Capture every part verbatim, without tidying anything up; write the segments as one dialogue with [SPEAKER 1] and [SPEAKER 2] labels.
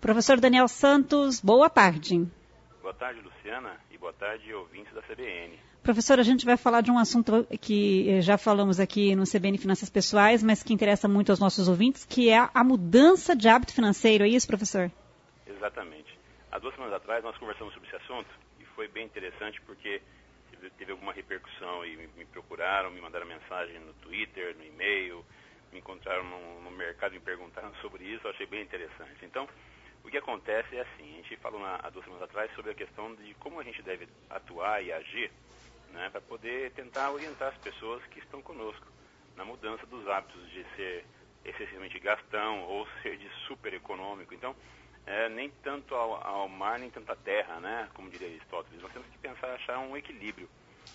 [SPEAKER 1] Professor Daniel Santos, boa tarde.
[SPEAKER 2] Boa tarde, Luciana, e boa tarde, ouvintes da C B N.
[SPEAKER 1] Professor, a gente vai falar de um assunto que já falamos aqui no C B N Finanças Pessoais, mas que interessa muito aos nossos ouvintes, que é a mudança de hábito financeiro. É isso, professor?
[SPEAKER 2] Exatamente. Há duas semanas atrás nós conversamos sobre esse assunto e foi bem interessante porque teve, teve alguma repercussão e me, me procuraram, me mandaram mensagem no Twitter, no e-mail, me encontraram no, no mercado e me perguntaram sobre isso, eu achei bem interessante. Então, o que acontece é assim, a gente falou na, há duas semanas atrás sobre a questão de como a gente deve atuar e agir, né, para poder tentar orientar as pessoas que estão conosco na mudança dos hábitos de ser excessivamente gastão ou ser de super econômico. Então, é, nem tanto ao, ao mar, nem tanto à terra, né, como diria Aristóteles. Nós temos que pensar, achar um equilíbrio.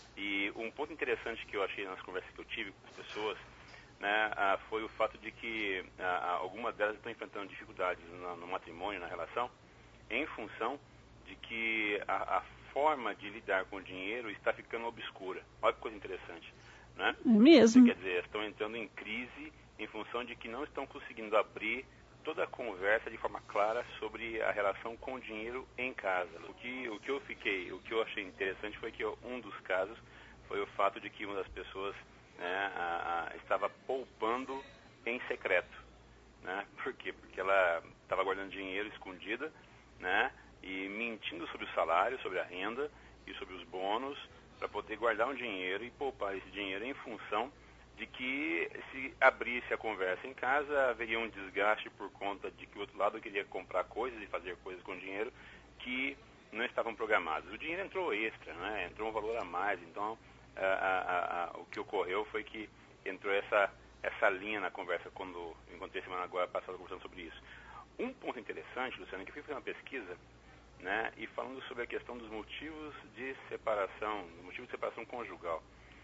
[SPEAKER 2] E um ponto interessante que eu achei nas conversas que eu tive com as pessoas, né, ah, foi o fato de que ah, algumas delas estão enfrentando dificuldades no, no matrimônio, na relação, em função de que a, a forma de lidar com o dinheiro está ficando obscura. Olha que coisa interessante, né?
[SPEAKER 1] É mesmo.
[SPEAKER 2] Quer dizer, estão entrando em crise em função de que não estão conseguindo abrir toda a conversa de forma clara sobre a relação com o dinheiro em casa. O que, o que eu fiquei, o que eu achei interessante foi que um dos casos foi o fato de que uma das pessoas, né, a, a, estava poupando em secreto, né? Por quê? Porque ela estava guardando dinheiro escondida, né, e mentindo sobre o salário, sobre a renda e sobre os bônus, para poder guardar um dinheiro e poupar esse dinheiro em função de que, se abrisse a conversa em casa, haveria um desgaste por conta de que o outro lado queria comprar coisas e fazer coisas com dinheiro que não estavam programadas. O dinheiro entrou extra, né? Entrou um valor a mais, então a, a, a, o que ocorreu foi que entrou essa, essa linha na conversa quando eu encontrei semana agora passada conversando sobre isso. Um ponto interessante, Luciano, que eu fui fazer uma pesquisa, né, e falando sobre a questão dos motivos de separação, motivos de separação conjugal.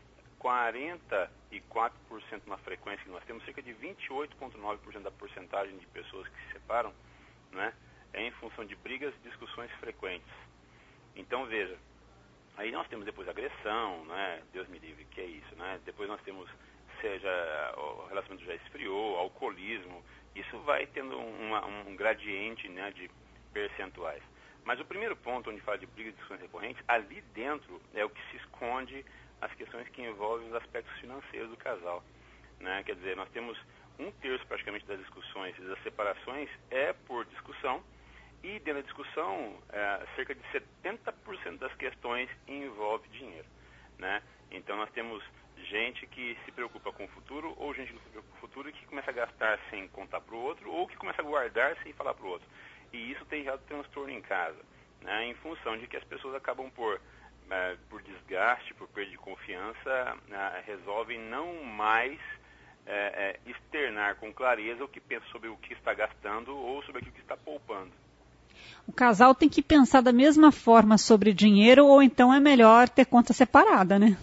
[SPEAKER 2] quarenta e quatro por cento na frequência que nós temos, cerca de vinte e oito vírgula nove por cento da porcentagem de pessoas que se separam, né, é em função de brigas e discussões frequentes. Então, veja, aí nós temos depois agressão, né, Deus me livre, que é isso, né, depois nós temos, seja o relacionamento já esfriou, alcoolismo, isso vai tendo uma, um gradiente, né, de percentuais. Mas o primeiro ponto, onde fala de brigas e discussões recorrentes, ali dentro é o que se esconde as questões que envolvem os aspectos financeiros do casal, né? Quer dizer, nós temos um terço praticamente das discussões e das separações é por discussão, e dentro da discussão, é, cerca de setenta por cento das questões envolve dinheiro, né? Então nós temos gente que se preocupa com o futuro, ou gente que se preocupa com o futuro e que começa a gastar sem contar para o outro, ou que começa a guardar sem falar para o outro. E isso tem gerado transtorno em casa, né, em função de que as pessoas acabam por, uh, por desgaste, por perda de confiança, uh, resolvem não mais uh, uh, externar com clareza o que pensa sobre o que está gastando ou sobre aquilo que está poupando.
[SPEAKER 1] O casal tem que pensar da mesma forma sobre dinheiro, ou então é melhor ter conta separada, né?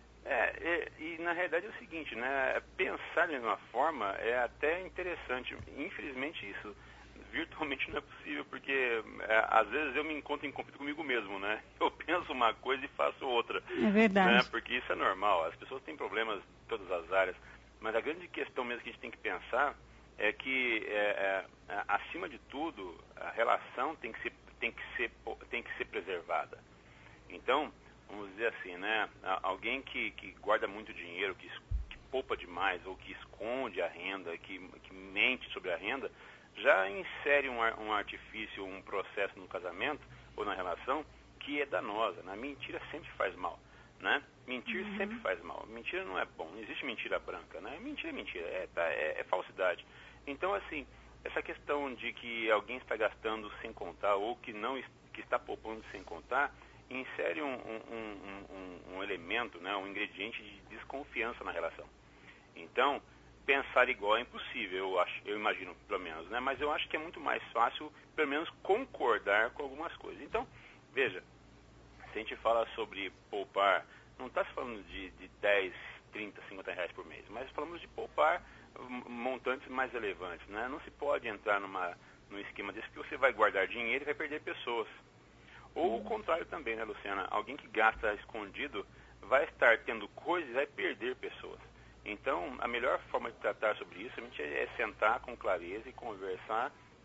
[SPEAKER 2] É, e, e na realidade é o seguinte, né, pensar da mesma forma é até interessante. Infelizmente isso virtualmente não é possível, porque é, às vezes eu me encontro em conflito comigo mesmo, né? Eu penso uma coisa e faço outra.
[SPEAKER 1] É verdade.
[SPEAKER 2] Né? Porque isso é normal, as pessoas têm problemas em todas as áreas, mas a grande questão mesmo que a gente tem que pensar é que, é, é, acima de tudo, a relação tem que ser, tem que ser, tem que ser preservada. Então, vamos dizer assim, né? Alguém que, que guarda muito dinheiro, que, que poupa demais, ou que esconde a renda, que, que mente sobre a renda, já insere um, um artifício, um processo no casamento ou na relação que é danosa, né? Mentira sempre faz mal, né? Mentir uhum. sempre faz mal. Mentira não é bom, não existe mentira branca, né? Mentira é mentira, é, tá, é, é falsidade. Então, assim, essa questão de que alguém está gastando sem contar ou que, não, que está poupando sem contar, insere um, um, um, um, um elemento, né? Um ingrediente de desconfiança na relação. Então, pensar igual é impossível, eu acho, eu imagino, pelo menos, né? Mas eu acho que é muito mais fácil, pelo menos, concordar com algumas coisas. Então, veja, se a gente fala sobre poupar, não está se falando de, de dez, trinta, cinquenta reais por mês, mas falamos de poupar montantes mais relevantes, né? Não se pode entrar numa, num esquema desse que você vai guardar dinheiro e vai perder pessoas. Ou o contrário também, né, Luciana? Alguém que gasta escondido vai estar tendo coisas e vai perder pessoas. Então, a melhor forma de tratar sobre isso a gente é sentar com clareza e conversar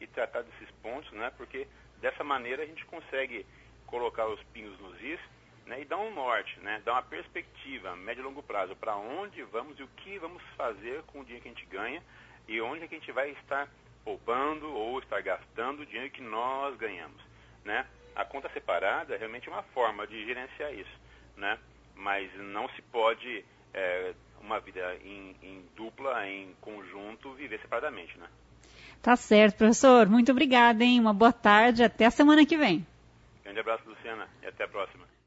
[SPEAKER 2] e tratar desses pontos, né? Porque dessa maneira a gente consegue colocar os pingos nos is, né? E dar um norte, né? Dar uma perspectiva, médio e longo prazo, para onde vamos e o que vamos fazer com o dinheiro que a gente ganha e onde é que a gente vai estar poupando ou estar gastando o dinheiro que nós ganhamos, né? A conta separada é realmente uma forma de gerenciar isso, né? Mas não se pode, é, uma vida em, em dupla, em conjunto, viver separadamente, né?
[SPEAKER 1] Tá certo, professor. Muito obrigada, hein? Uma boa tarde. Até a semana que vem.
[SPEAKER 2] Grande abraço, Luciana, e até a próxima.